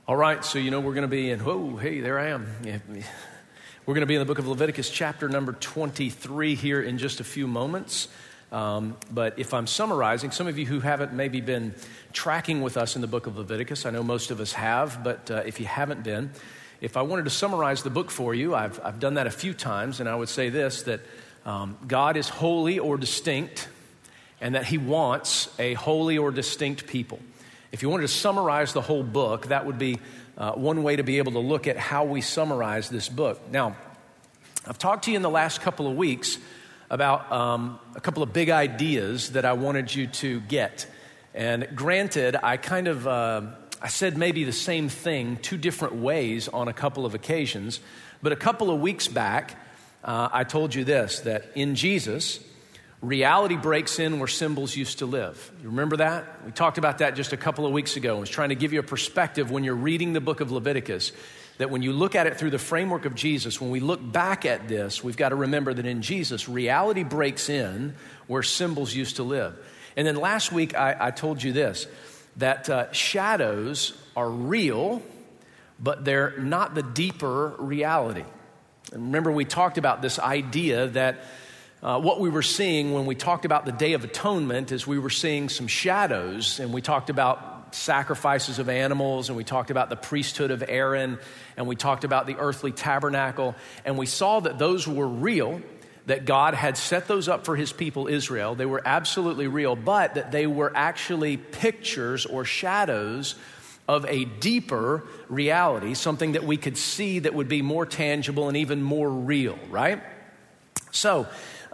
All right, so we're going to be in, there I am. Yeah. We're going to be in the book of Leviticus chapter number 23 here in just a few moments. But if I'm summarizing, some of you who haven't maybe been tracking with us in the book of Leviticus, I know most of us have, but if you haven't been, if I wanted to summarize the book for you, I've done that a few times, and I would say this, that God is holy or distinct, and that he wants a holy or distinct people. If you wanted to summarize the whole book, that would be one way to be able to look at how we summarize this book. Now, I've talked to you in the last couple of weeks about a couple of big ideas that I wanted you to get. And granted, I said maybe the same thing two different ways on a couple of occasions. But a couple of weeks back, I told you this, that in Jesus, reality breaks in where symbols used to live. You remember that? We talked about that just a couple of weeks ago. I was trying to give you a perspective when you're reading the book of Leviticus, that when you look at it through the framework of Jesus, when we look back at this, we've got to remember that in Jesus, reality breaks in where symbols used to live. And then last week, I told you this, that shadows are real, but they're not the deeper reality. And remember, we talked about this idea that what we were seeing when we talked about the Day of Atonement is we were seeing some shadows, and we talked about sacrifices of animals, and we talked about the priesthood of Aaron, and we talked about the earthly tabernacle, and we saw that those were real, that God had set those up for his people Israel. They were absolutely real, but that they were actually pictures or shadows of a deeper reality, something that we could see that would be more tangible and even more real, right? So,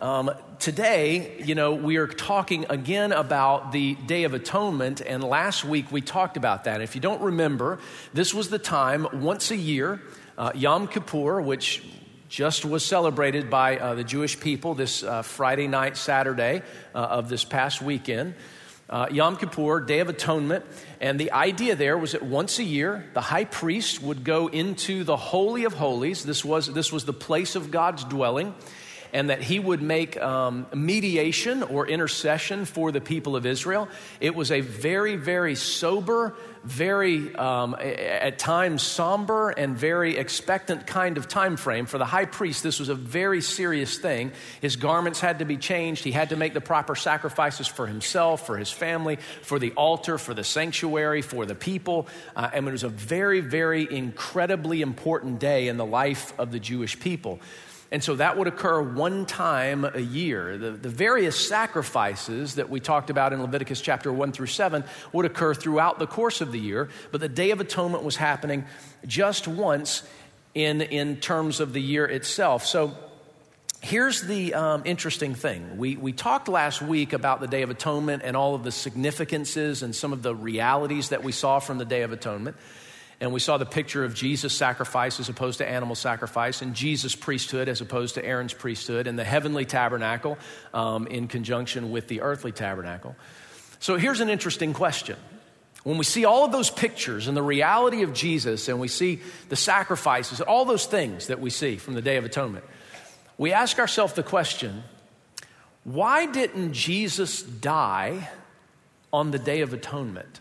today, we are talking again about the Day of Atonement, and last week we talked about that. If you don't remember, this was the time once a year, Yom Kippur, which just was celebrated by the Jewish people this Friday night, Saturday of this past weekend. Yom Kippur, Day of Atonement, and the idea there was that once a year, the high priest would go into the Holy of Holies. This was the place of God's dwelling, and that he would make mediation or intercession for the people of Israel. It was a very, very sober, very, at times somber, and very expectant kind of time frame. For the high priest, this was a very serious thing. His garments had to be changed. He had to make the proper sacrifices for himself, for his family, for the altar, for the sanctuary, for the people. And it was a very, very incredibly important day in the life of the Jewish people. And so that would occur one time a year. The various sacrifices that we talked about in Leviticus chapter 1 through 7 would occur throughout the course of the year, but the Day of Atonement was happening just once in terms of the year itself. So here's the interesting thing. We talked last week about the Day of Atonement and all of the significances and some of the realities that we saw from the Day of Atonement. And we saw the picture of Jesus' sacrifice as opposed to animal sacrifice, and Jesus' priesthood as opposed to Aaron's priesthood, and the heavenly tabernacle in conjunction with the earthly tabernacle. So here's an interesting question. When we see all of those pictures and the reality of Jesus, and we see the sacrifices, all those things that we see from the Day of Atonement, we ask ourselves the question, why didn't Jesus die on the Day of Atonement?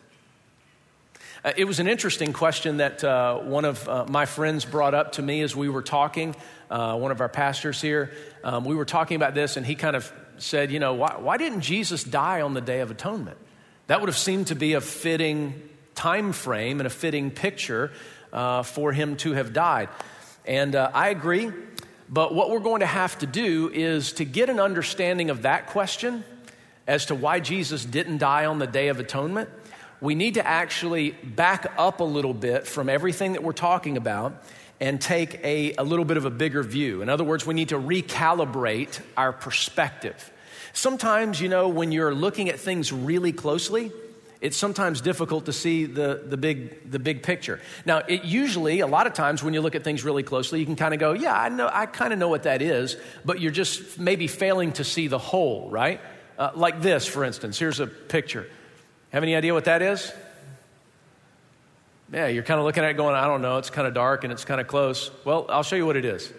It was an interesting question that one of my friends brought up to me as we were talking, one of our pastors here. We were talking about this, and he kind of said, why didn't Jesus die on the Day of Atonement? That would have seemed to be a fitting time frame and a fitting picture for him to have died. And I agree, but what we're going to have to do is to get an understanding of that question as to why Jesus didn't die on the Day of Atonement. We need to actually back up a little bit from everything that we're talking about and take a little bit of a bigger view. In other words, we need to recalibrate our perspective. Sometimes, when you're looking at things really closely, it's sometimes difficult to see the big picture. Now, a lot of times when you look at things really closely, you can kind of go, yeah, I kind of know what that is, but you're just maybe failing to see the whole, right? Like this, for instance. Here's a picture. Have any idea what that is? Yeah, you're kind of looking at it going, I don't know, it's kind of dark and it's kind of close. Well, I'll show you what it is.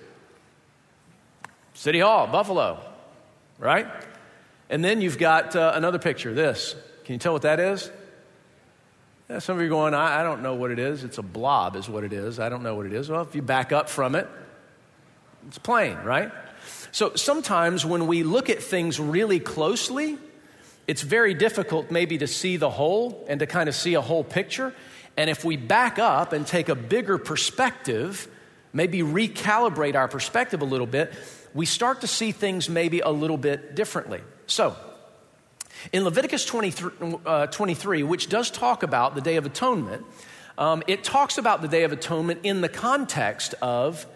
City Hall, Buffalo, right? And then you've got another picture, this. Can you tell what that is? Some of you are going, I don't know what it is. It's a blob is what it is. I don't know what it is. Well, if you back up from it, it's plain, right? So sometimes when we look at things really closely, it's very difficult maybe to see the whole and to kind of see a whole picture. And if we back up and take a bigger perspective, maybe recalibrate our perspective a little bit, we start to see things maybe a little bit differently. So, in Leviticus 23, which does talk about the Day of Atonement, it talks about the Day of Atonement in the context of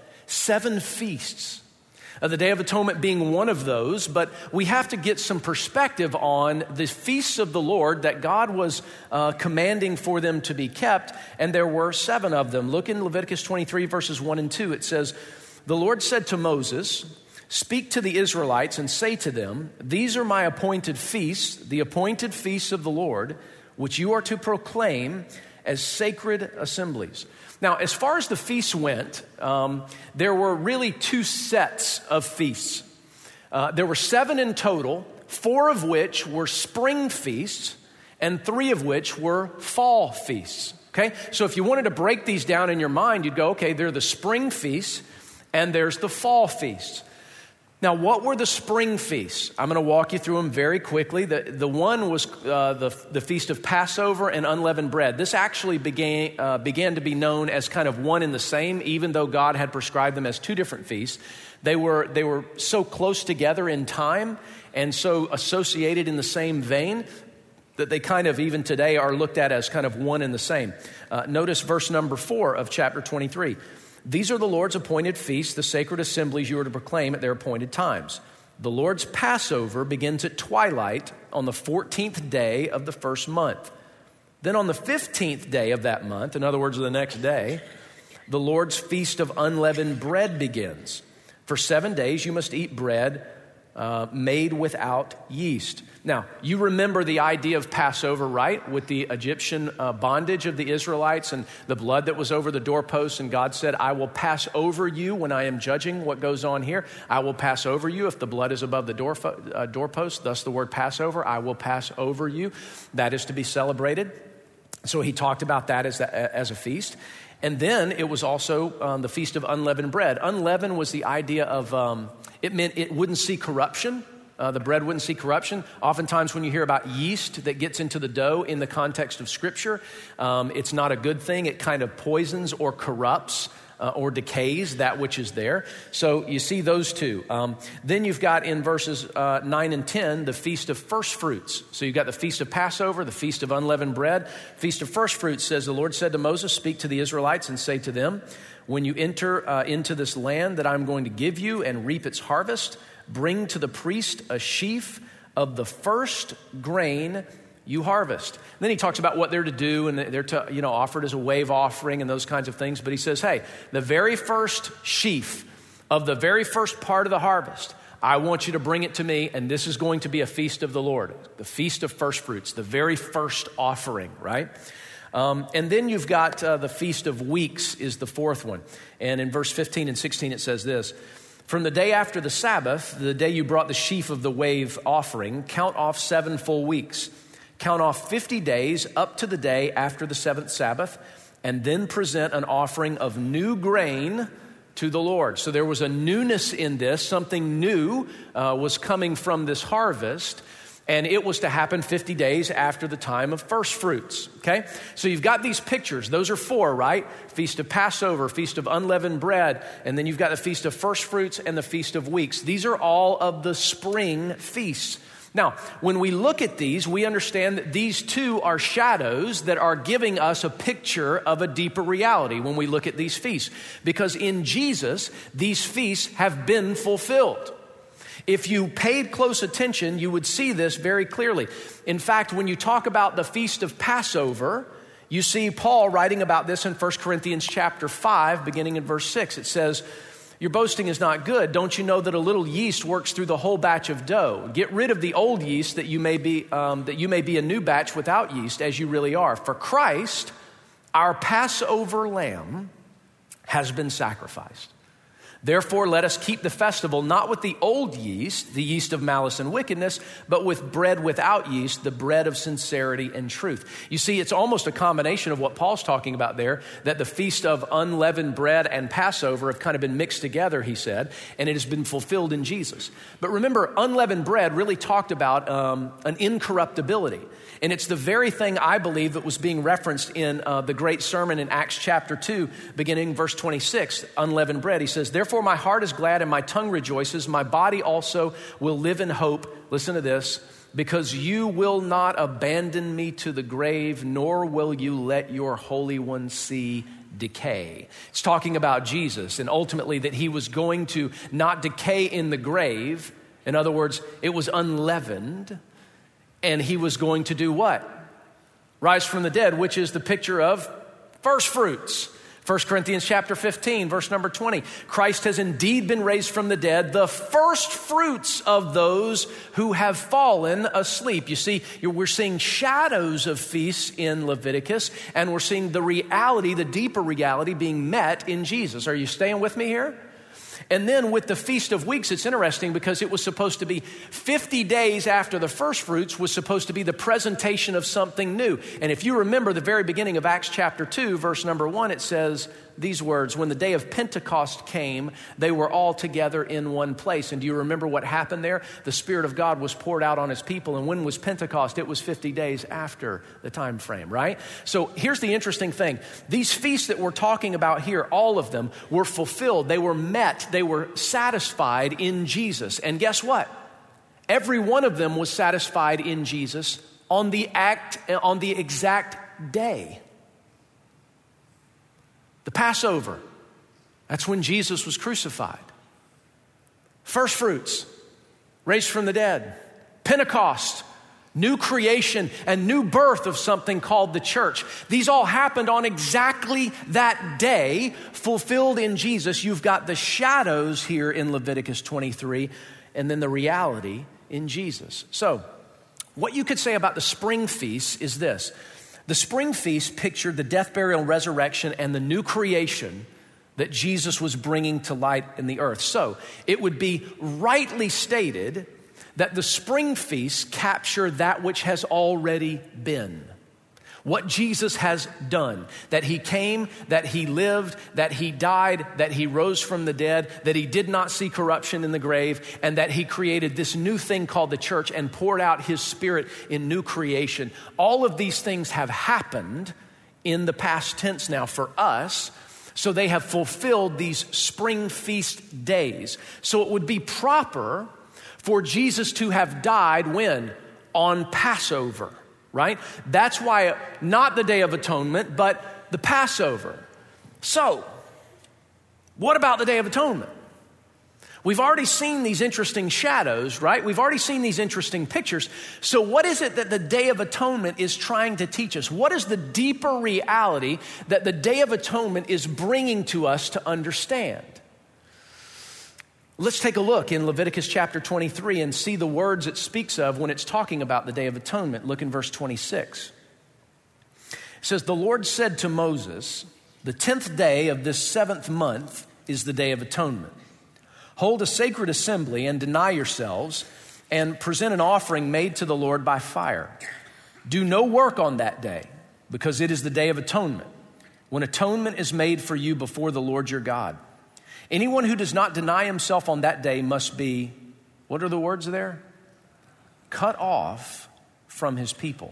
7 feasts. The Day of Atonement being one of those, but we have to get some perspective on the feasts of the Lord that God was commanding for them to be kept, and there were 7 of them. Look in Leviticus 23, verses 1 and 2. It says, "The Lord said to Moses, 'Speak to the Israelites and say to them, these are my appointed feasts, the appointed feasts of the Lord, which you are to proclaim as sacred assemblies.'" Now, as far as the feasts went, there were really 2 sets of feasts. There were 7 in total, 4 of which were spring feasts, and 3 of which were fall feasts. Okay? So if you wanted to break these down in your mind, you'd go, okay, they're the spring feasts, and there's the fall feasts. Now, what were the spring feasts? I'm going to walk you through them very quickly. The one was the Feast of Passover and Unleavened Bread. This actually began to be known as kind of one and the same, even though God had prescribed them as 2 different feasts. They were so close together in time and so associated in the same vein that they kind of even today are looked at as kind of one and the same. Notice verse number 4 of chapter 23. "These are the Lord's appointed feasts, the sacred assemblies you are to proclaim at their appointed times. The Lord's Passover begins at twilight on the 14th day of the first month. Then on the 15th day of that month, in other words, the next day, the Lord's Feast of Unleavened Bread begins. For 7 days you must eat bread made without yeast." Now, you remember the idea of Passover, right? With the Egyptian bondage of the Israelites and the blood that was over the doorposts. And God said, "I will pass over you when I am judging what goes on here. I will pass over you if the blood is above the doorpost." Thus the word Passover, I will pass over you. That is to be celebrated. So he talked about that as a feast. And then it was also the Feast of Unleavened Bread. Unleavened was the idea of, it meant it wouldn't see corruption. The bread wouldn't see corruption. Oftentimes when you hear about yeast that gets into the dough in the context of Scripture, it's not a good thing. It kind of poisons or corrupts or decays that which is there. So you see those 2. Then you've got in verses 9 and 10, the Feast of First Fruits. So you've got the Feast of Passover, the Feast of Unleavened Bread. Feast of First Fruits says, "The Lord said to Moses, speak to the Israelites and say to them, when you enter into this land that I'm going to give you and reap its harvest, bring to the priest a sheaf of the first grain you harvest." And then he talks about what they're to do, and they're to, offer it as a wave offering and those kinds of things. But he says, hey, the very first sheaf of the very first part of the harvest, I want you to bring it to me, and this is going to be a feast of the Lord, the Feast of First Fruits, the very first offering, right? And then you've got the Feast of Weeks is the 4th one. And in verse 15 and 16 it says this, "From the day after the Sabbath, the day you brought the sheaf of the wave offering, count off 7 full weeks. Count off 50 days up to the day after the 7th Sabbath, and then present an offering of new grain to the Lord." So there was a newness in this. Something new was coming from this harvest. And it was to happen 50 days after the time of first fruits, okay? So you've got these pictures. Those are 4, right? Feast of Passover, Feast of Unleavened Bread, and then you've got the Feast of First Fruits and the Feast of Weeks. These are all of the spring feasts. Now, when we look at these, we understand that these 2 are shadows that are giving us a picture of a deeper reality when we look at these feasts. Because in Jesus, these feasts have been fulfilled. If you paid close attention, you would see this very clearly. In fact, when you talk about the Feast of Passover, you see Paul writing about this in 1 Corinthians chapter 5, beginning in verse 6. It says, "Your boasting is not good. Don't you know that a little yeast works through the whole batch of dough? Get rid of the old yeast that you may be a new batch without yeast, as you really are. For Christ, our Passover lamb, has been sacrificed. Therefore, let us keep the festival not with the old yeast, the yeast of malice and wickedness, but with bread without yeast, the bread of sincerity and truth. You see, it's almost a combination of what Paul's talking about there, that the feast of unleavened bread and Passover have kind of been mixed together, he said, and it has been fulfilled in Jesus. But remember, unleavened bread really talked about an incorruptibility. And it's the very thing I believe that was being referenced in the great sermon in Acts chapter 2, beginning verse 26, unleavened bread. He says, therefore my heart is glad and my tongue rejoices. My body also will live in hope. Listen to this. Because you will not abandon me to the grave, nor will you let your Holy One see decay. It's talking about Jesus and ultimately that he was going to not decay in the grave. In other words, it was unleavened. And he was going to do what? Rise from the dead, which is the picture of first fruits. 1 Corinthians chapter 15, verse number 20. Christ has indeed been raised from the dead, the first fruits of those who have fallen asleep. You see, we're seeing shadows of feasts in Leviticus, and we're seeing the reality, the deeper reality being met in Jesus. Are you staying with me here? And then with the Feast of Weeks, it's interesting because it was supposed to be 50 days after the first fruits was supposed to be the presentation of something new. And if you remember the very beginning of Acts chapter 2, verse number 1, it says these words, when the day of Pentecost came, they were all together in one place. And do you remember what happened there? The Spirit of God was poured out on his people. And when was Pentecost? It was 50 days after the time frame, right? So here's the interesting thing. These feasts that we're talking about here, all of them were fulfilled. They were met. They were satisfied in Jesus. And guess what? Every one of them was satisfied in Jesus on the exact day. The Passover, that's when Jesus was crucified. First fruits, raised from the dead. Pentecost, new creation and new birth of something called the church. These all happened on exactly that day, fulfilled in Jesus. You've got the shadows here in Leviticus 23, and then the reality in Jesus. So, what you could say about the spring feast is this. The spring feast pictured the death, burial, and resurrection and the new creation that Jesus was bringing to light in the earth. So it would be rightly stated that the spring feasts capture that which has already been. What Jesus has done, that he came, that he lived, that he died, that he rose from the dead, that he did not see corruption in the grave, and that he created this new thing called the church and poured out his Spirit in new creation. All of these things have happened in the past tense now for us, so they have fulfilled these spring feast days. So it would be proper for Jesus to have died when? On Passover. Right? That's why not the Day of Atonement, but the Passover. So, what about the Day of Atonement? We've already seen these interesting shadows, right? We've already seen these interesting pictures. So what is it that the Day of Atonement is trying to teach us? What is the deeper reality that the Day of Atonement is bringing to us to understand? Let's take a look in Leviticus chapter 23 and see the words it speaks of when it's talking about the Day of Atonement. Look in verse 26. It says, the Lord said to Moses, the 10th day of this 7th month is the Day of Atonement. Hold a sacred assembly and deny yourselves and present an offering made to the Lord by fire. Do no work on that day because it is the Day of Atonement, when atonement is made for you before the Lord your God. Anyone who does not deny himself on that day must be, what are the words there? Cut off from his people.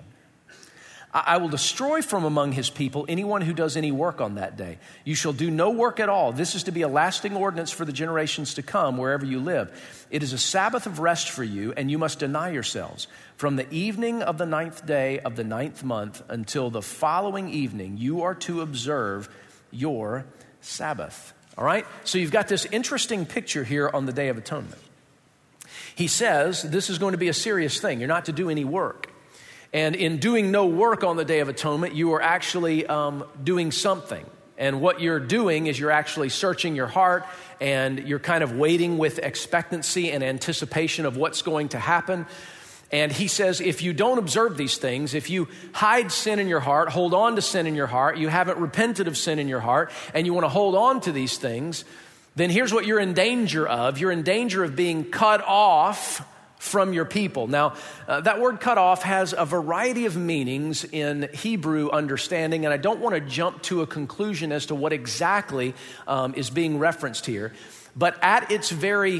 I will destroy from among his people anyone who does any work on that day. You shall do no work at all. This is to be a lasting ordinance for the generations to come wherever you live. It is a Sabbath of rest for you, and you must deny yourselves. From the evening of the 9th day of the 9th month until the following evening, you are to observe your Sabbath. All right? So you've got this interesting picture here on the Day of Atonement. He says this is going to be a serious thing. You're not to do any work. And in doing no work on the Day of Atonement, you are actually doing something. And what you're doing is you're actually searching your heart and you're kind of waiting with expectancy and anticipation of what's going to happen. And he says, if you don't observe these things, if you hide sin in your heart, hold on to sin in your heart, you haven't repented of sin in your heart, and you want to hold on to these things, then here's what you're in danger of. You're in danger of being cut off from your people. Now, that word cut off has a variety of meanings in Hebrew understanding, and I don't want to jump to a conclusion as to what exactly is being referenced here. But at its very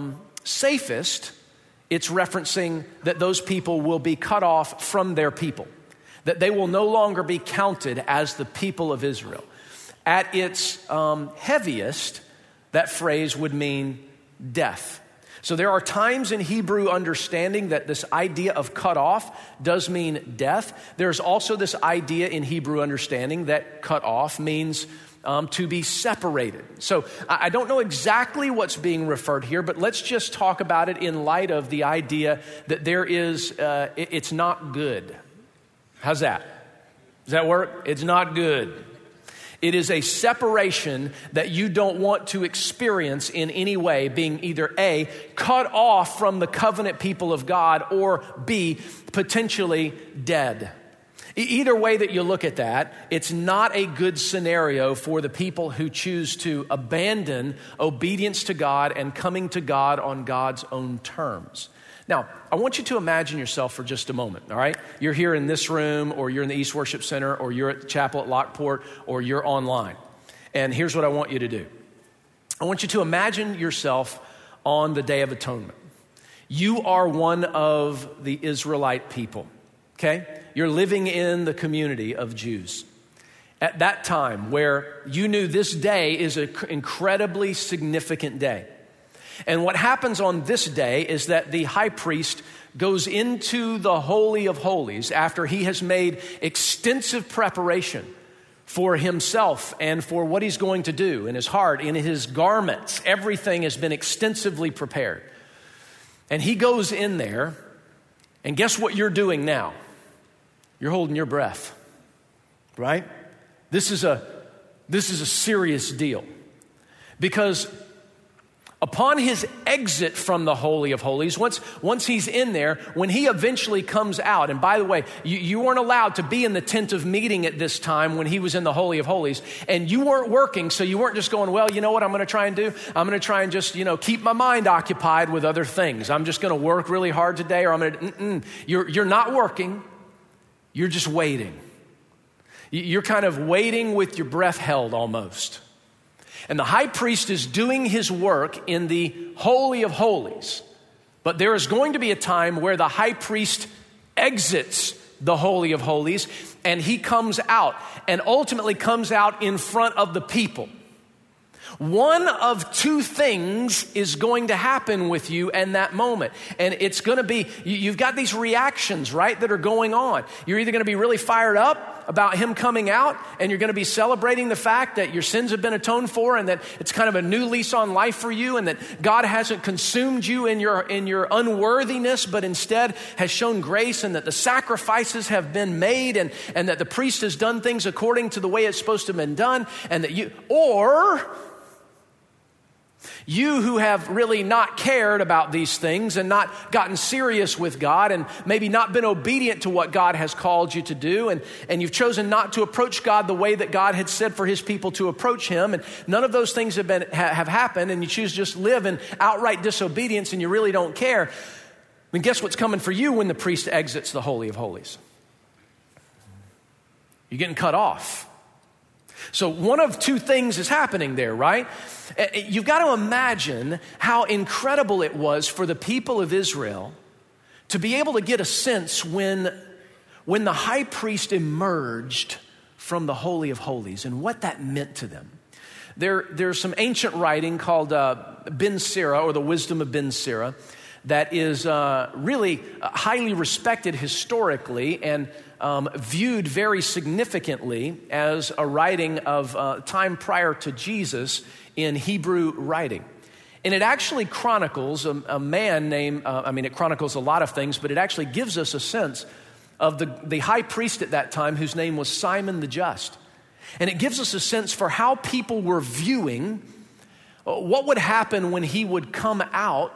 safest, it's referencing that those people will be cut off from their people, that they will no longer be counted as the people of Israel. At its heaviest, that phrase would mean death. So there are times in Hebrew understanding that this idea of cut off does mean death. There's also this idea in Hebrew understanding that cut off means to be separated. So I don't know exactly what's being referred here, but let's just talk about it in light of the idea that there is, it's not good. How's that? Does that work? It's not good. It is a separation that you don't want to experience in any way, being either A, cut off from the covenant people of God, or B, potentially dead. Either way that you look at that, it's not a good scenario for the people who choose to abandon obedience to God and coming to God on God's own terms. Now, I want you to imagine yourself for just a moment, all right? You're here in this room, or you're in the East Worship Center, or you're at the chapel at Lockport, or you're online. And here's what I want you to do. I want you to imagine yourself on the Day of Atonement. You are one of the Israelite people, okay? You're living in the community of Jews. At that time where you knew this day is an incredibly significant day. And what happens on this day is that the high priest goes into the Holy of Holies after he has made extensive preparation for himself and for what he's going to do in his heart, in his garments. Everything has been extensively prepared. And he goes in there, and guess what you're doing now? You're holding your breath, right? This is a serious deal, because upon his exit from the Holy of Holies, once he's in there, when he eventually comes out, and by the way, you weren't allowed to be in the tent of meeting at this time when he was in the Holy of Holies, and you weren't working, so you weren't just going, well, you know what I'm going to try and do? I'm going to try and just, keep my mind occupied with other things. I'm just going to work really hard today, or I'm going to, You're not working. You're just waiting. You're kind of waiting with your breath held almost. And the high priest is doing his work in the Holy of Holies. But there is going to be a time where the high priest exits the Holy of Holies, and he comes out, and ultimately comes out in front of the people. One of two things is going to happen with you in that moment. And it's going to be, you've got these reactions, right, that are going on. You're either going to be really fired up about him coming out, and you're going to be celebrating the fact that your sins have been atoned for, and that it's kind of a new lease on life for you, and that God hasn't consumed you in your unworthiness, but instead has shown grace, and that the sacrifices have been made, and that the priest has done things according to the way it's supposed to have been done, and that you who have really not cared about these things and not gotten serious with God, and maybe not been obedient to what God has called you to do, and you've chosen not to approach God the way that God had said for his people to approach him, and none of those things have happened, and you choose to just live in outright disobedience, and you really don't care, then guess what's coming for you when the priest exits the Holy of Holies? You're getting cut off. So one of two things is happening there, right? You've got to imagine how incredible it was for the people of Israel to be able to get a sense when the high priest emerged from the Holy of Holies and what that meant to them. There's some ancient writing called Ben Sira, or the Wisdom of Ben Sira, that is really highly respected historically and viewed very significantly as a writing of time prior to Jesus in Hebrew writing. And it actually chronicles a man named, it chronicles a lot of things, but it actually gives us a sense of the high priest at that time, whose name was Simon the Just. And it gives us a sense for how people were viewing what would happen when he would come out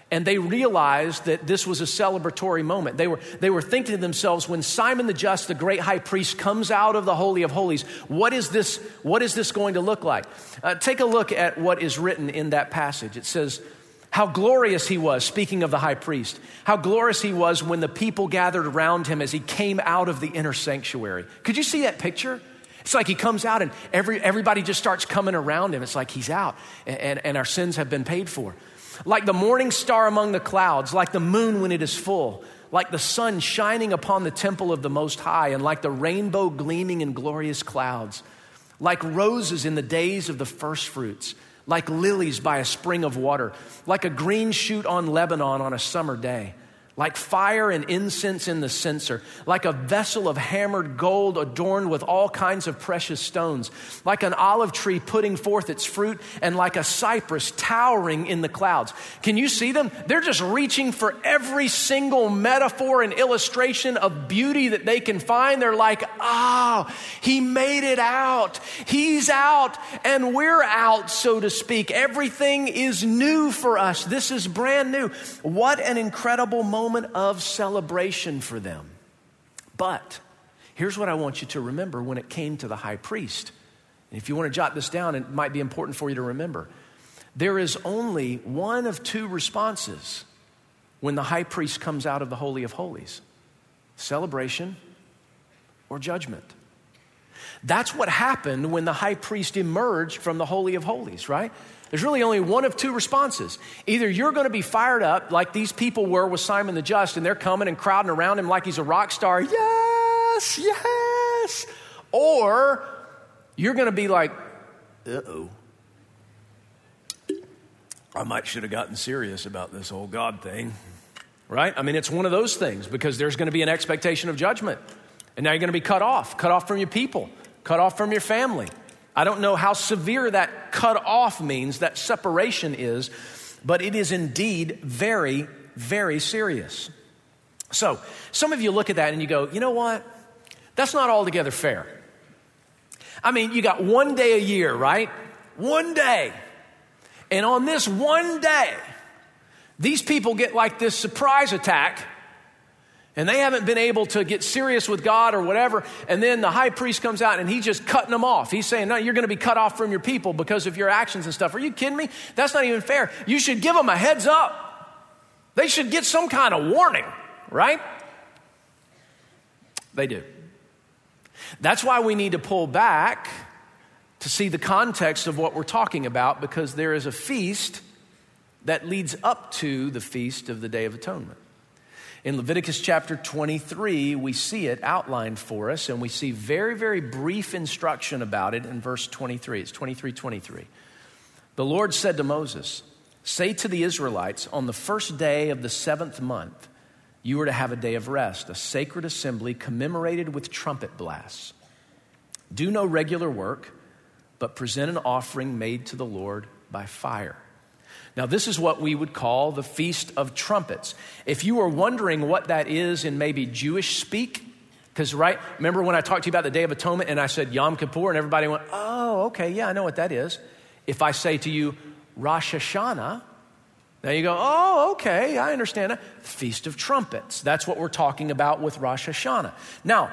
And they realized that this was a celebratory moment. They were thinking to themselves, when Simon the Just, the great high priest, comes out of the Holy of Holies, what is this going to look like? Take a look at what is written in that passage. It says, how glorious he was, speaking of the high priest, how glorious he was when the people gathered around him as he came out of the inner sanctuary. Could you see that picture? It's like he comes out and everybody just starts coming around him. It's like he's out and our sins have been paid for. Like the morning star among the clouds, like the moon when it is full, like the sun shining upon the temple of the Most High, and like the rainbow gleaming in glorious clouds, like roses in the days of the first fruits, like lilies by a spring of water, like a green shoot on Lebanon on a summer day, like fire and incense in the censer, like a vessel of hammered gold adorned with all kinds of precious stones, like an olive tree putting forth its fruit, and like a cypress towering in the clouds. Can you see them? They're just reaching for every single metaphor and illustration of beauty that they can find. They're like, oh, he made it out. He's out and we're out, so to speak. Everything is new for us. This is brand new. What an incredible moment of celebration for them. But here's what I want you to remember when it came to the high priest. And if you want to jot this down, it might be important for you to remember. There is only one of two responses when the high priest comes out of the Holy of Holies: celebration or judgment. That's what happened when the high priest emerged from the Holy of Holies, right? There's really only one of two responses. Either you're going to be fired up like these people were with Simon the Just, and they're coming and crowding around him like he's a rock star. Yes, yes. Or you're going to be like, uh-oh, I might should have gotten serious about this whole God thing, right? I mean, it's one of those things, because there's going to be an expectation of judgment. And now you're going to be cut off from your people, cut off from your family. I don't know how severe that cut off means, that separation is, but it is indeed very, very serious. So some of you look at that and you go, you know what? That's not altogether fair. I mean, you got one day a year, right? One day. And on this one day, these people get like this surprise attack, and they haven't been able to get serious with God or whatever. And then the high priest comes out and he's just cutting them off. He's saying, no, you're going to be cut off from your people because of your actions and stuff. Are you kidding me? That's not even fair. You should give them a heads up. They should get some kind of warning, right? They do. That's why we need to pull back to see the context of what we're talking about, because there is a feast that leads up to the feast of the Day of Atonement. In Leviticus chapter 23, we see it outlined for us, and we see very, very brief instruction about it in verse 23. It's 23:23. The Lord said to Moses, say to the Israelites, on the first day of the 7th month, you are to have a day of rest, a sacred assembly commemorated with trumpet blasts. Do no regular work, but present an offering made to the Lord by fire. Now, this is what we would call the Feast of Trumpets. If you were wondering what that is in maybe Jewish speak, because, right, remember when I talked to you about the Day of Atonement and I said Yom Kippur and everybody went, oh, okay, yeah, I know what that is. If I say to you Rosh Hashanah, now you go, oh, okay, I understand that. Feast of Trumpets. That's what we're talking about with Rosh Hashanah. Now,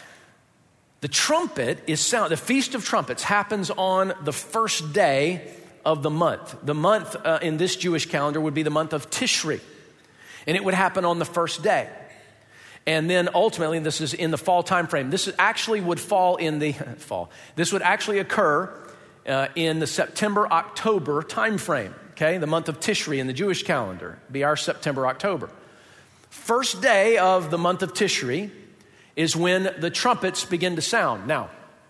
the trumpet is sound. The Feast of Trumpets happens on the first day of the month. The month in this Jewish calendar would be the month of Tishri. And it would happen on the first day. And then ultimately, this is in the fall time frame. This actually would fall in the fall. This would actually occur in the September-October time frame. Okay, the month of Tishri in the Jewish calendar be our September-October. First day of the month of Tishri is when the trumpets begin to sound. Now,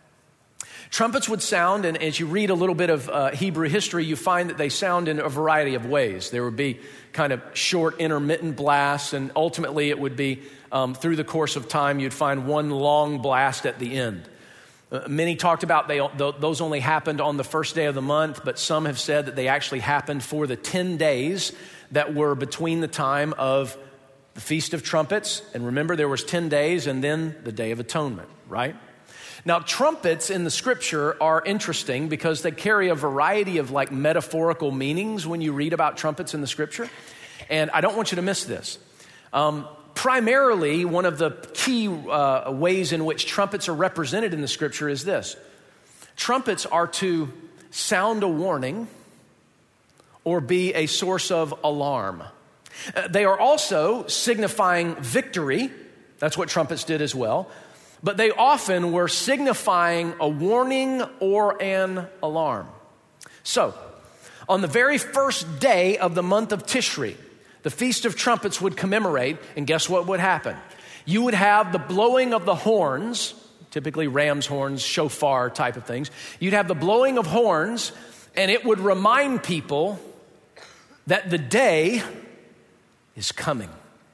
trumpets would sound, and as you read a little bit of Hebrew history, you find that they sound in a variety of ways. There would be kind of short, intermittent blasts, and ultimately it would be through the course of time, you'd find one long blast at the end. Many talked about those only happened on the first day of the month, but some have said that they actually happened for the 10 days that were between the time of the Feast of Trumpets. And remember, there was 10 days and then the Day of Atonement, right? Now, trumpets in the scripture are interesting because they carry a variety of like metaphorical meanings when you read about trumpets in the scripture. And I don't want you to miss this. Primarily, one of the key ways in which trumpets are represented in the scripture is this. Trumpets are to sound a warning or be a source of alarm. They are also signifying victory. That's what trumpets did as well. But they often were signifying a warning or an alarm. So, on the very first day of the month of Tishri, the Feast of Trumpets would commemorate, and guess what would happen? You would have the blowing of the horns, typically ram's horns, shofar type of things. You'd have the blowing of horns, and it would remind people that the day is coming.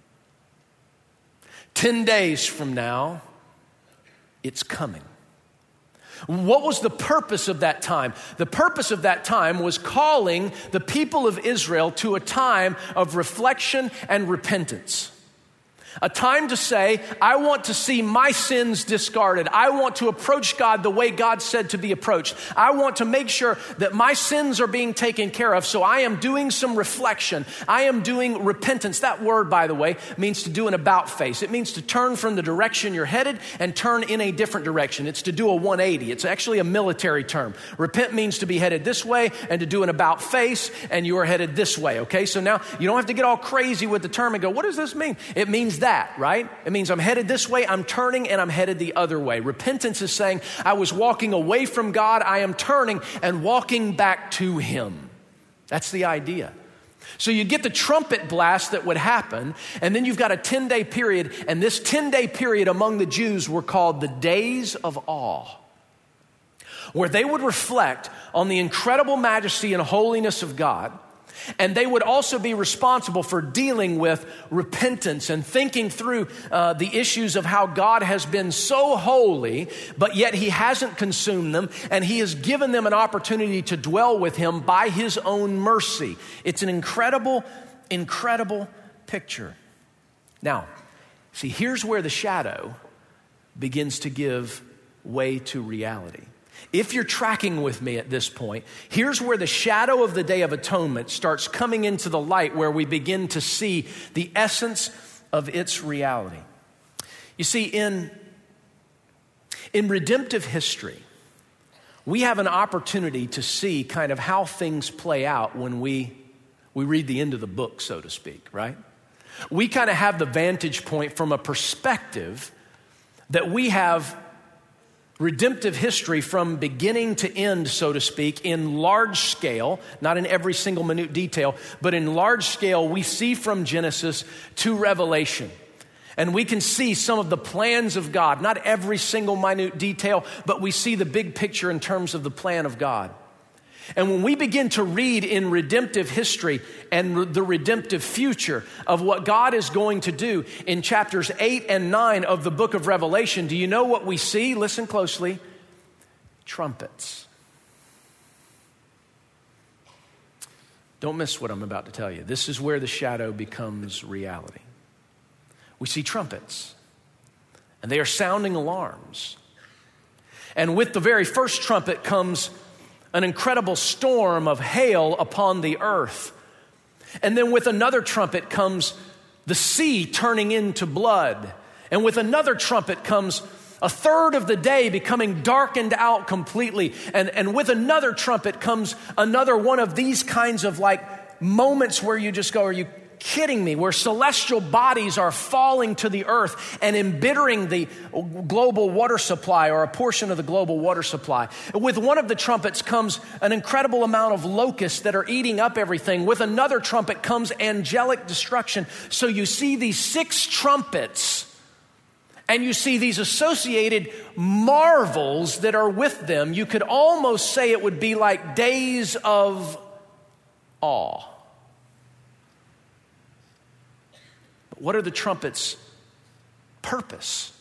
10 days from now, it's coming. What was the purpose of that time? The purpose of that time was calling the people of Israel to a time of reflection and repentance. A time to say, I want to see my sins discarded. I want to approach God the way God said to be approached. I want to make sure that my sins are being taken care of. So I am doing some reflection. I am doing repentance. That word, by the way, means to do an about face. It means to turn from the direction you're headed and turn in a different direction. It's to do a 180. It's actually a military term. Repent means to be headed this way and to do an about face, and you are headed this way, okay? So now you don't have to get all crazy with the term and go, what does this mean? It means that, right? It means I'm headed this way, I'm turning, and I'm headed the other way. Repentance is saying I was walking away from God, I am turning and walking back to Him. That's the idea. So you get the trumpet blast that would happen, and then you've got a 10-day period, and this 10-day period among the Jews were called the Days of Awe, where they would reflect on the incredible majesty and holiness of God. And they would also be responsible for dealing with repentance and thinking through the issues of how God has been so holy, but yet He hasn't consumed them, and He has given them an opportunity to dwell with Him by His own mercy. It's an incredible, incredible picture. Now, see, here's where the shadow begins to give way to reality. If you're tracking with me at this point, here's where the shadow of the Day of Atonement starts coming into the light, where we begin to see the essence of its reality. You see, in redemptive history, we have an opportunity to see kind of how things play out when we read the end of the book, so to speak, right? We kind of have the vantage point from a perspective that we have redemptive history from beginning to end, so to speak, in large scale, not in every single minute detail, but in large scale, we see from Genesis to Revelation. And we can see some of the plans of God, not every single minute detail, but we see the big picture in terms of the plan of God. And when we begin to read in redemptive history and the redemptive future of what God is going to do in chapters 8 and 9 of the book of Revelation, do you know what we see? Listen closely. Trumpets. Don't miss what I'm about to tell you. This is where the shadow becomes reality. We see trumpets, and they are sounding alarms. And with the very first trumpet comes an incredible storm of hail upon the earth. And then with another trumpet comes the sea turning into blood. And with another trumpet comes a third of the day becoming darkened out completely. And with another trumpet comes another one of these kinds of like moments where you just go, are you kidding me? Where celestial bodies are falling to the earth and embittering the global water supply, or a portion of the global water supply. With one of the trumpets comes an incredible amount of locusts that are eating up everything. With another trumpet comes angelic destruction. So you see these 6 trumpets, and you see these associated marvels that are with them. You could almost say it would be like days of awe. What are the trumpets' purpose?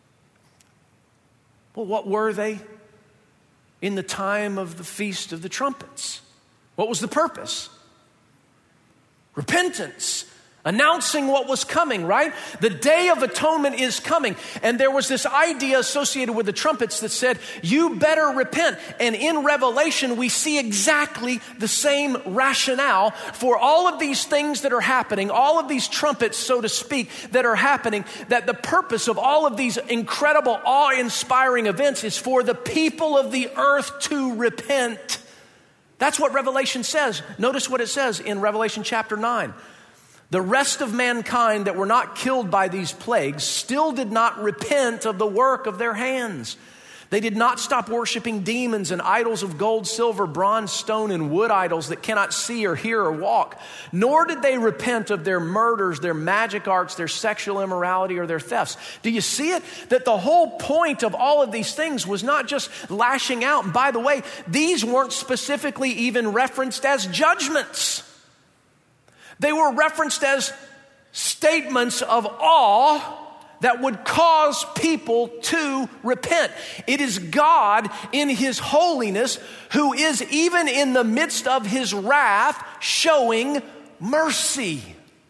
Well, what were they in the time of the Feast of the Trumpets? What was the purpose? Repentance, announcing what was coming, right? The Day of Atonement is coming. And there was this idea associated with the trumpets that said, you better repent. And in Revelation, we see exactly the same rationale for all of these things that are happening, all of these trumpets, so to speak, that are happening, that the purpose of all of these incredible, awe-inspiring events is for the people of the earth to repent. That's what Revelation says. Notice what it says in Revelation chapter 9. The rest of mankind that were not killed by these plagues still did not repent of the work of their hands. They did not stop worshiping demons and idols of gold, silver, bronze, stone, and wood idols that cannot see or hear or walk. Nor did they repent of their murders, their magic arts, their sexual immorality, or their thefts. Do you see it? That the whole point of all of these things was not just lashing out. And by the way, these weren't specifically even referenced as judgments. They were referenced as statements of awe that would cause people to repent. It is God in His holiness who is, even in the midst of His wrath, showing mercy.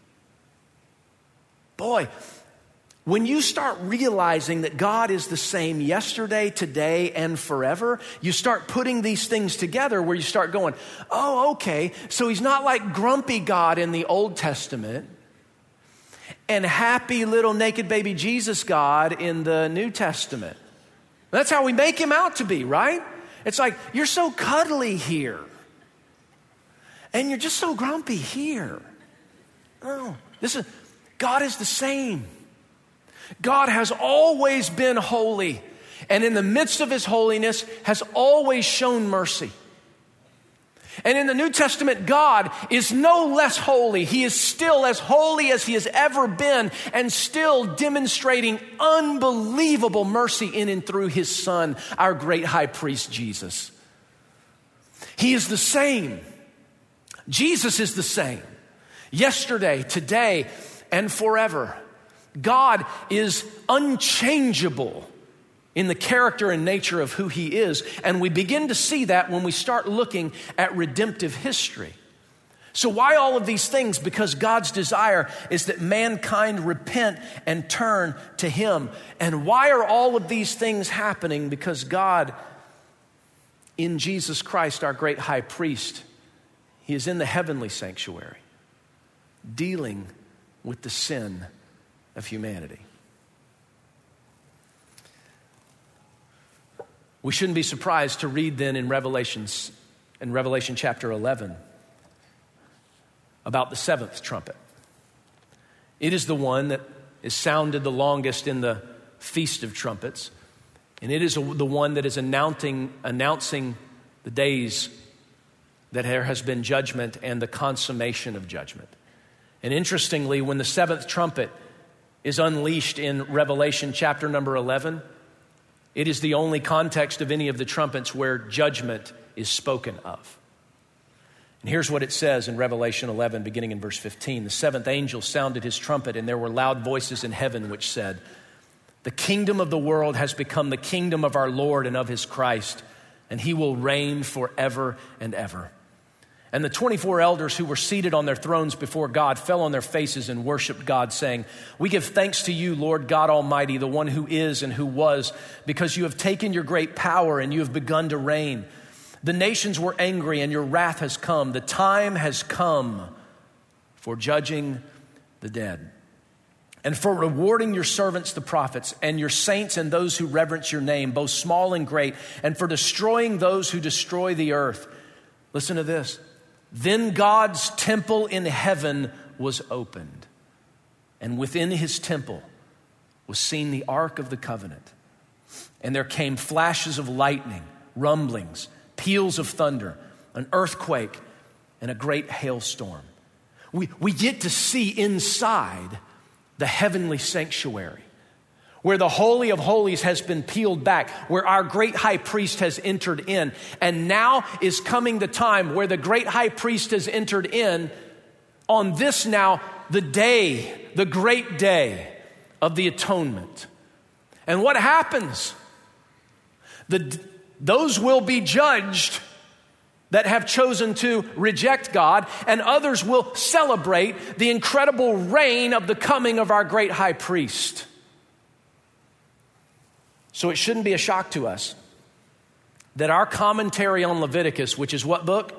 Boy, when you start realizing that God is the same yesterday, today, and forever, you start putting these things together where you start going, oh, okay, so He's not like grumpy God in the Old Testament and happy little naked baby Jesus God in the New Testament. That's how we make Him out to be, right? It's like, you're so cuddly here, and you're just so grumpy here. Oh, God is the same. God has always been holy, and in the midst of His holiness has always shown mercy. And in the New Testament, God is no less holy. He is still as holy as He has ever been, and still demonstrating unbelievable mercy in and through His Son, our great high priest, Jesus. He is the same. Jesus is the same. Yesterday, today, and forever. God is unchangeable in the character and nature of who He is. And we begin to see that when we start looking at redemptive history. So why all of these things? Because God's desire is that mankind repent and turn to Him. And why are all of these things happening? Because God, in Jesus Christ, our great high priest, He is in the heavenly sanctuary, dealing with the sin of humanity. We shouldn't be surprised to read then in Revelation chapter 11 about the seventh trumpet. It is the one that is sounded the longest in the Feast of Trumpets, and it is the one that is announcing the days that there has been judgment and the consummation of judgment. And interestingly, when the seventh trumpet is unleashed in Revelation chapter number 11, it is the only context of any of the trumpets where judgment is spoken of. And here's what it says in Revelation 11, beginning in verse 15. The seventh angel sounded his trumpet, and there were loud voices in heaven which said, "The kingdom of the world has become the kingdom of our Lord and of His Christ, and He will reign forever and ever." And the 24 elders who were seated on their thrones before God fell on their faces and worshiped God, saying, "We give thanks to you, Lord God Almighty, the one who is and who was, because you have taken your great power and you have begun to reign. The nations were angry and your wrath has come. The time has come for judging the dead, and for rewarding your servants, the prophets, and your saints and those who reverence your name, both small and great, and for destroying those who destroy the earth." Listen to this. Then God's temple in heaven was opened, and within His temple was seen the Ark of the Covenant. And there came flashes of lightning, rumblings, peals of thunder, an earthquake, and a great hailstorm. We get to see inside the heavenly sanctuary, where the Holy of Holies has been peeled back, where our great high priest has entered in. And now is coming the time where the great high priest has entered in on this now, the day, the great day of the atonement. And what happens? Those will be judged that have chosen to reject God, and others will celebrate the incredible reign of the coming of our great high priest. So it shouldn't be a shock to us that our commentary on Leviticus, which is what book?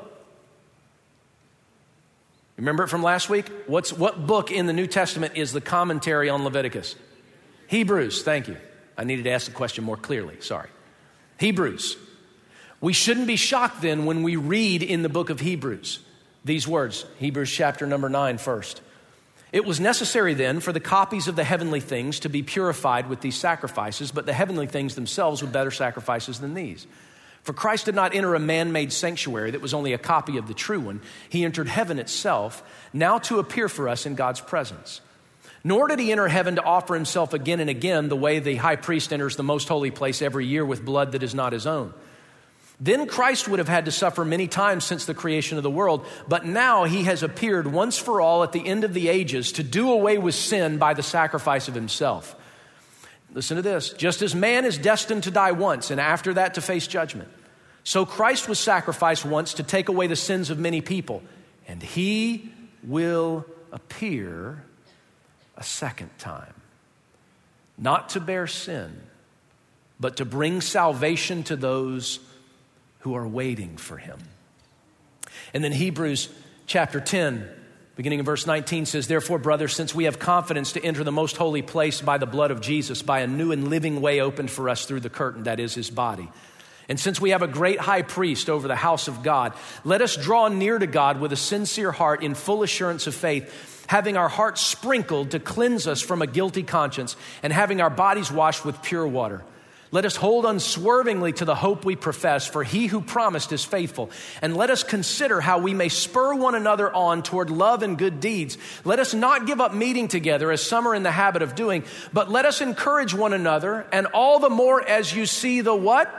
Remember it from last week? What book in the New Testament is the commentary on Leviticus? Hebrews, thank you. I needed to ask the question more clearly, sorry. Hebrews. We shouldn't be shocked then when we read in the book of Hebrews these words, Hebrews chapter number 9 first. It was necessary then for the copies of the heavenly things to be purified with these sacrifices, but the heavenly things themselves were better sacrifices than these. For Christ did not enter a man-made sanctuary that was only a copy of the true one. He entered heaven itself, now to appear for us in God's presence. Nor did he enter heaven to offer himself again and again the way the high priest enters the most holy place every year with blood that is not his own. Then Christ would have had to suffer many times since the creation of the world, but now he has appeared once for all at the end of the ages to do away with sin by the sacrifice of himself. Listen to this. Just as man is destined to die once and after that to face judgment, so Christ was sacrificed once to take away the sins of many people, and he will appear a second time, not to bear sin, but to bring salvation to those who are waiting for him. And then Hebrews chapter 10, beginning in verse 19 says, therefore, brothers, since we have confidence to enter the most holy place by the blood of Jesus, by a new and living way opened for us through the curtain, that is his body. And since we have a great high priest over the house of God, let us draw near to God with a sincere heart in full assurance of faith, having our hearts sprinkled to cleanse us from a guilty conscience, and having our bodies washed with pure water. Let us hold unswervingly to the hope we profess, for he who promised is faithful. And let us consider how we may spur one another on toward love and good deeds. Let us not give up meeting together as some are in the habit of doing, but let us encourage one another, and all the more as you see the what?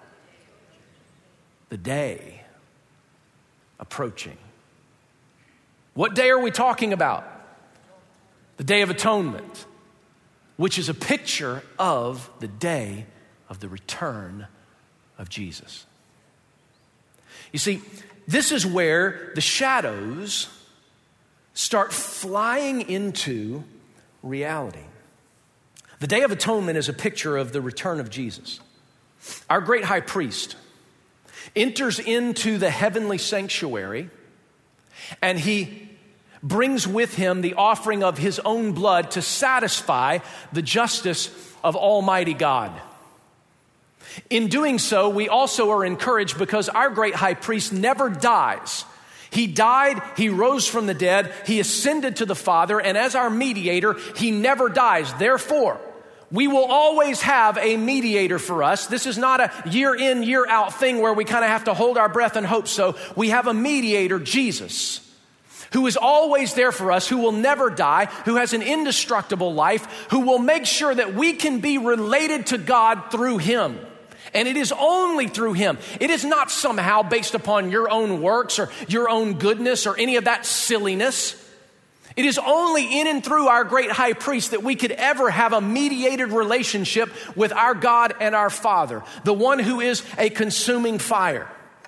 The day approaching. What day are we talking about? The Day of Atonement, which is a picture of the day of the return of Jesus. You see, this is where the shadows start flying into reality. The Day of Atonement is a picture of the return of Jesus. Our great high priest enters into the heavenly sanctuary, and he brings with him the offering of his own blood to satisfy the justice of Almighty God. In doing so, we also are encouraged because our great high priest never dies. He died, he rose from the dead, he ascended to the Father, and as our mediator, he never dies. Therefore, we will always have a mediator for us. This is not a year in, year out thing where we kind of have to hold our breath and hope so. We have a mediator, Jesus, who is always there for us, who will never die, who has an indestructible life, who will make sure that we can be related to God through him. And it is only through him. It is not somehow based upon your own works or your own goodness or any of that silliness. It is only in and through our great high priest that we could ever have a mediated relationship with our God and our Father, the one who is a consuming fire.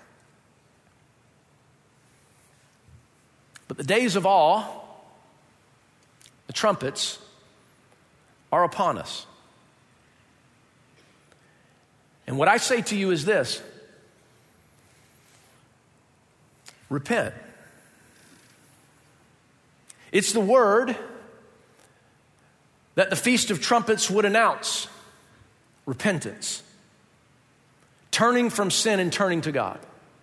But the days of awe, the trumpets, are upon us. And what I say to you is this: repent. It's the word that the Feast of Trumpets would announce. Repentance. Turning from sin and turning to God.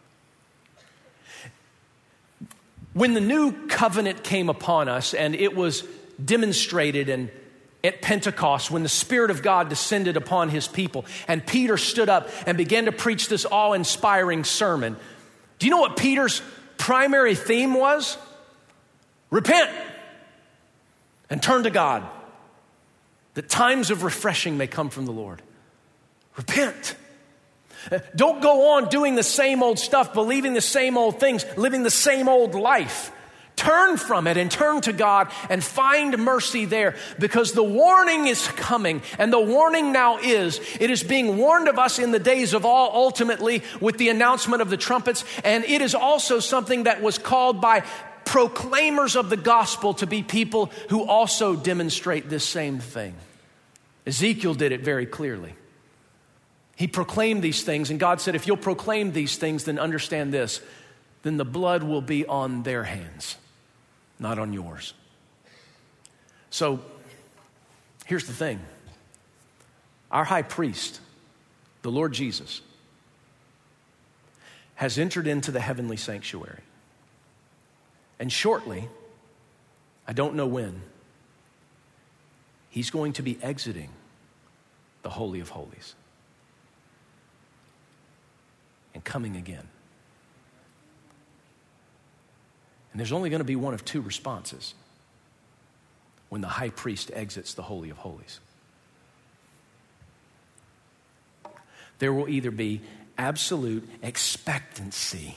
When the new covenant came upon us, and it was demonstrated and at Pentecost, when the Spirit of God descended upon his people, and Peter stood up and began to preach this awe-inspiring sermon. Do you know what Peter's primary theme was? Repent and turn to God, that times of refreshing may come from the Lord. Repent. Don't go on doing the same old stuff, believing the same old things, living the same old life. Turn from it and turn to God and find mercy there, because the warning is coming, and the warning now is, it is being warned of us in the days of all, ultimately with the announcement of the trumpets, and it is also something that was called by proclaimers of the gospel to be people who also demonstrate this same thing. Ezekiel did it very clearly. He proclaimed these things, and God said, if you'll proclaim these things, then understand this, then the blood will be on their hands, not on yours. So here's the thing. Our high priest, the Lord Jesus, has entered into the heavenly sanctuary. And shortly, I don't know when, he's going to be exiting the Holy of Holies and coming again. And there's only going to be one of two responses when the high priest exits the Holy of Holies. There will either be absolute expectancy,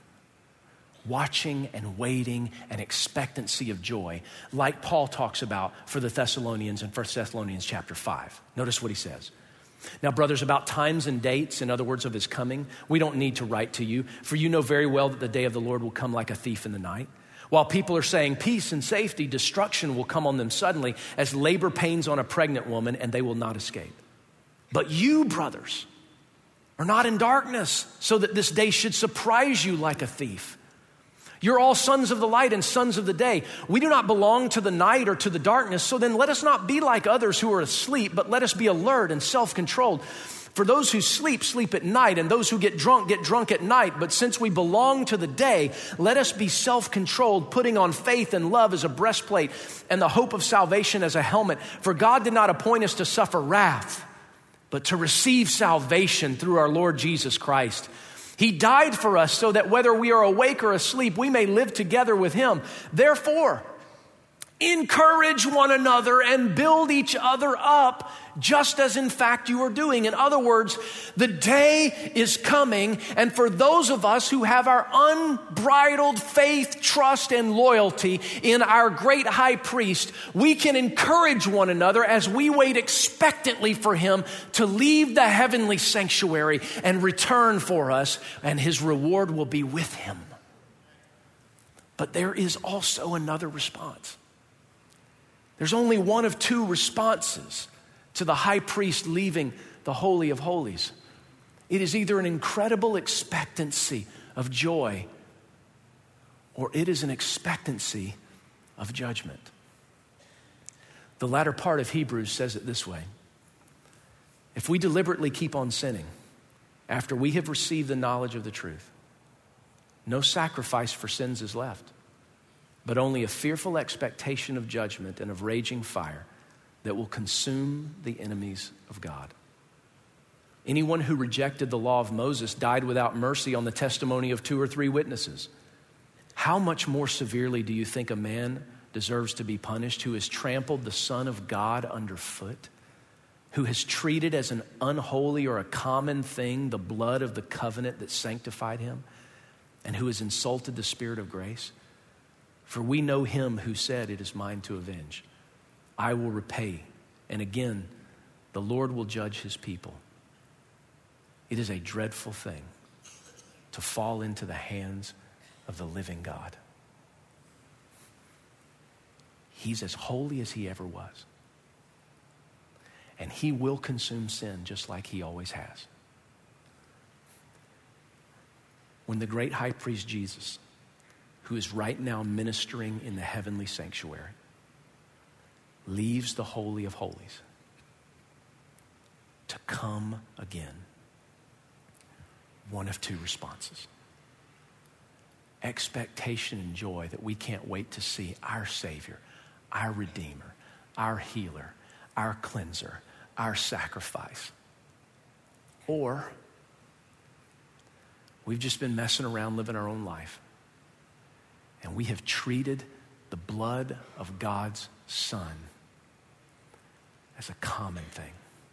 watching and waiting, and expectancy of joy, like Paul talks about for the Thessalonians in 1 Thessalonians chapter 5. Notice what he says. Now, brothers, about times and dates, in other words, of his coming, we don't need to write to you, for you know very well that the day of the Lord will come like a thief in the night. While people are saying peace and safety, destruction will come on them suddenly as labor pains on a pregnant woman, and they will not escape. But you, brothers, are not in darkness, so that this day should surprise you like a thief. You're all sons of the light and sons of the day. We do not belong to the night or to the darkness, so then let us not be like others who are asleep, but let us be alert and self-controlled. For those who sleep, sleep at night, and those who get drunk at night. But since we belong to the day, let us be self-controlled, putting on faith and love as a breastplate and the hope of salvation as a helmet. For God did not appoint us to suffer wrath, but to receive salvation through our Lord Jesus Christ. He died for us so that whether we are awake or asleep, we may live together with him. Therefore, encourage one another and build each other up, just as in fact you are doing. In other words, the day is coming, and for those of us who have our unbridled faith, trust, and loyalty in our great high priest, we can encourage one another as we wait expectantly for him to leave the heavenly sanctuary and return for us, and his reward will be with him. But there is also another response. There's only one of two responses to the high priest leaving the Holy of Holies. It is either an incredible expectancy of joy, or it is an expectancy of judgment. The latter part of Hebrews says it this way. If we deliberately keep on sinning after we have received the knowledge of the truth, no sacrifice for sins is left, but only a fearful expectation of judgment and of raging fire that will consume the enemies of God. Anyone who rejected the law of Moses died without mercy on the testimony of 2 or 3 witnesses. How much more severely do you think a man deserves to be punished who has trampled the Son of God underfoot, who has treated as an unholy or a common thing the blood of the covenant that sanctified him, and who has insulted the Spirit of grace? For we know him who said, it is mine to avenge. I will repay. And again, the Lord will judge his people. It is a dreadful thing to fall into the hands of the living God. He's as holy as he ever was. And he will consume sin just like he always has. When the great high priest Jesus, who is right now ministering in the heavenly sanctuary, leaves the Holy of Holies to come again, one of two responses. Expectation and joy that we can't wait to see our Savior, our Redeemer, our healer, our cleanser, our sacrifice. Or we've just been messing around living our own life, and we have treated the blood of God's Son as a common thing.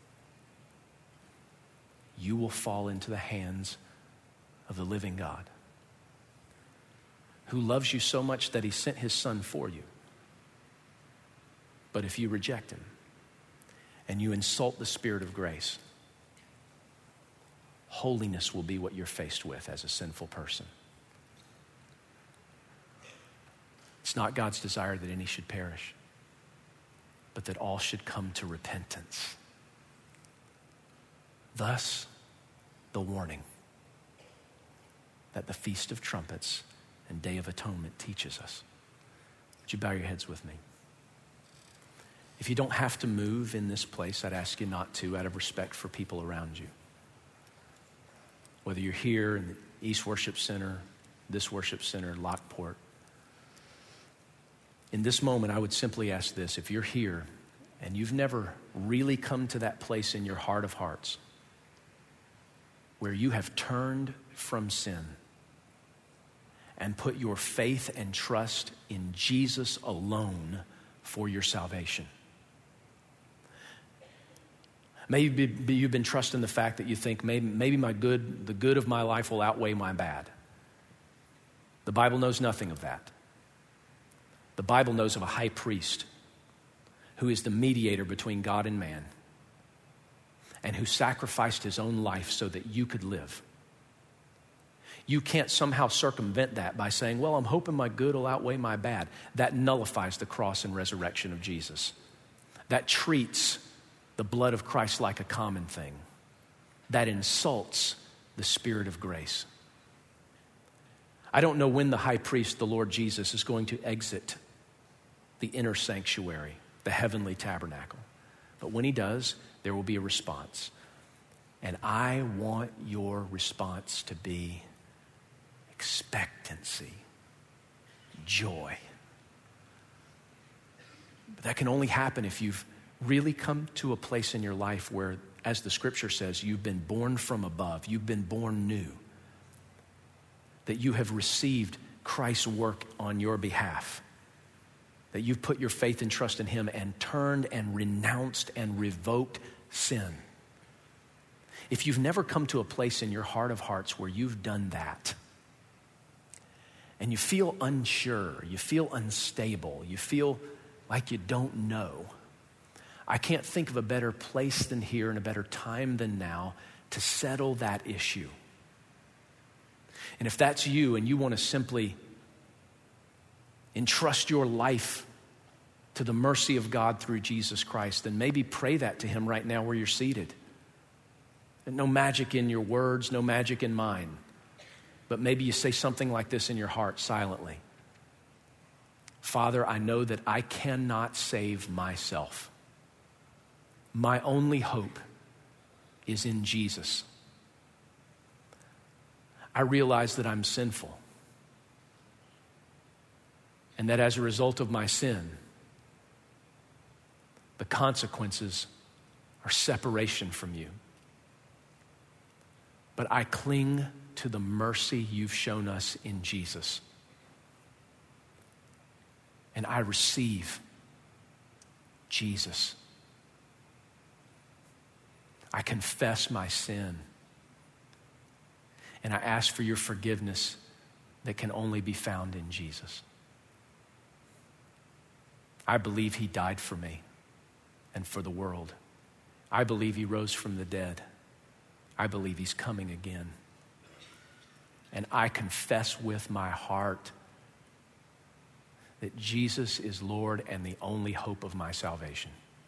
You will fall into the hands of the living God, who loves you so much that he sent his son for you. But if you reject him and you insult the Spirit of grace, holiness will be what you're faced with as a sinful person. It's not God's desire that any should perish, but that all should come to repentance. Thus, the warning that the Feast of Trumpets and Day of Atonement teaches us. Would you bow your heads with me? If you don't have to move in this place, I'd ask you not to, out of respect for people around you. Whether you're here in the East Worship Center, this Worship Center, Lockport. In this moment, I would simply ask this. If you're here and you've never really come to that place in your heart of hearts where you have turned from sin and put your faith and trust in Jesus alone for your salvation. Maybe you've been trusting the fact that you think maybe the good of my life will outweigh my bad. The Bible knows nothing of that. The Bible knows of a high priest who is the mediator between God and man and who sacrificed his own life so that you could live. You can't somehow circumvent that by saying, well, I'm hoping my good will outweigh my bad. That nullifies the cross and resurrection of Jesus. That treats the blood of Christ like a common thing. That insults the Spirit of grace. I don't know when the high priest, the Lord Jesus, is going to exit the inner sanctuary, the heavenly tabernacle. But when he does, there will be a response. And I want your response to be expectancy, joy. But that can only happen if you've really come to a place in your life where, as the scripture says, you've been born from above, you've been born new, that you have received Christ's work on your behalf, that you've put your faith and trust in him and turned and renounced and revoked sin. If you've never come to a place in your heart of hearts where you've done that, and you feel unsure, you feel unstable, you feel like you don't know, I can't think of a better place than here and a better time than now to settle that issue. And if that's you and you want to simply entrust your life to the mercy of God through Jesus Christ, then maybe pray that to him right now where you're seated. And no magic in your words, no magic in mine. But maybe you say something like this in your heart silently. Father, I know that I cannot save myself. My only hope is in Jesus. I realize that I'm sinful. And that as a result of my sin, the consequences are separation from you. But I cling to the mercy you've shown us in Jesus. And I receive Jesus. I confess my sin. And I ask for your forgiveness that can only be found in Jesus. I believe he died for me and for the world. I believe he rose from the dead. I believe he's coming again. And I confess with my heart that Jesus is Lord and the only hope of my salvation.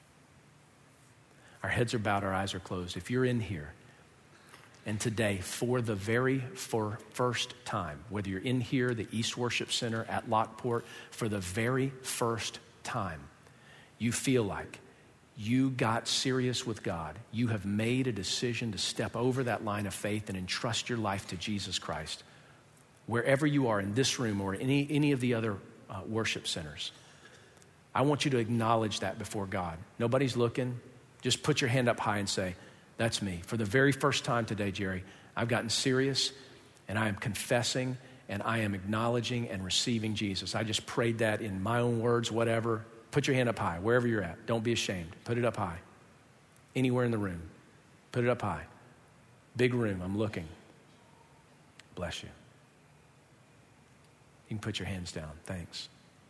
Our heads are bowed, our eyes are closed. If you're in here and today, for the very first time, whether you're in here, the East Worship Center at Lockport, for the very first time, you feel like you got serious with God. You have made a decision to step over that line of faith and entrust your life to Jesus Christ. Wherever you are in this room or any of the other worship centers, I want you to acknowledge that before God. Nobody's looking. Just put your hand up high and say, that's me. For the very first time today, Jerry, I've gotten serious and I am confessing and I am acknowledging and receiving Jesus. I just prayed that in my own words, whatever. Put your hand up high, wherever you're at. Don't be ashamed. Put it up high. Anywhere in the room. Put it up high. Big room, I'm looking. Bless you. You You can put your hands down. Thanks.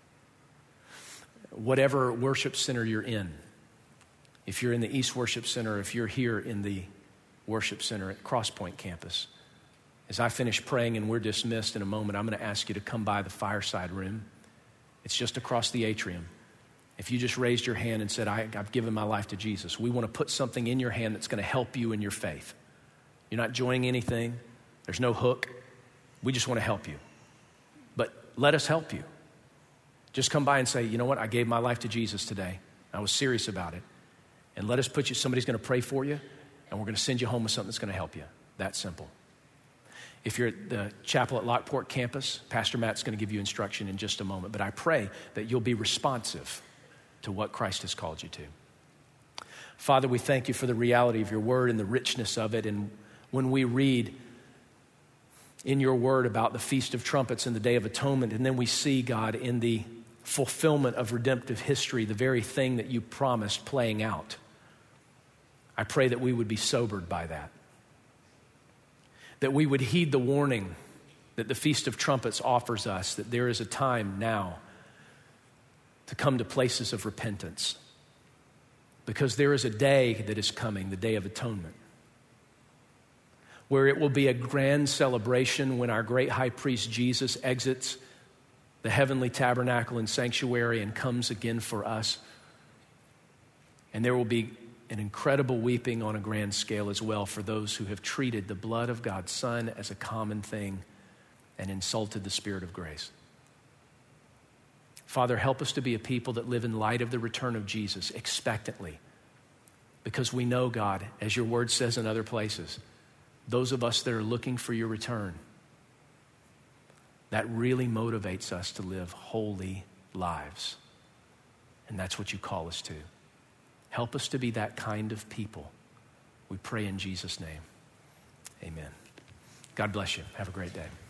Whatever worship center you're in, if you're in the East Worship Center, if you're here in the worship center at Crosspoint campus, as I finish praying and we're dismissed in a moment, I'm going to ask you to come by the fireside room. It's just across the atrium. If you just raised your hand and said, I've given my life to Jesus, we want to put something in your hand that's going to help you in your faith. You're not joining anything. There's no hook. We just want to help you. But let us help you. Just come by and say, you know what? I gave my life to Jesus today. I was serious about it. And let us put you, somebody's going to pray for you, and we're going to send you home with something that's going to help you. That simple. If you're at the chapel at Lockport campus, Pastor Matt's going to give you instruction in just a moment. But I pray that you'll be responsive to what Christ has called you to. Father, we thank you for the reality of your word and the richness of it. And when we read in your word about the Feast of Trumpets and the Day of Atonement, and then we see, God, in the fulfillment of redemptive history, the very thing that you promised playing out, I pray that we would be sobered by that. That we would heed the warning that the Feast of Trumpets offers us, that there is a time now to come to places of repentance. Because there is a day that is coming, the Day of Atonement, where it will be a grand celebration when our great high priest Jesus exits the heavenly tabernacle and sanctuary and comes again for us. And there will be an incredible weeping on a grand scale as well for those who have treated the blood of God's Son as a common thing and insulted the Spirit of grace. Father, help us to be a people that live in light of the return of Jesus expectantly, because we know, God, as your word says in other places, those of us that are looking for your return, that really motivates us to live holy lives. And that's what you call us to. Help us to be that kind of people. We pray in Jesus' name. Amen. God bless you. Have a great day.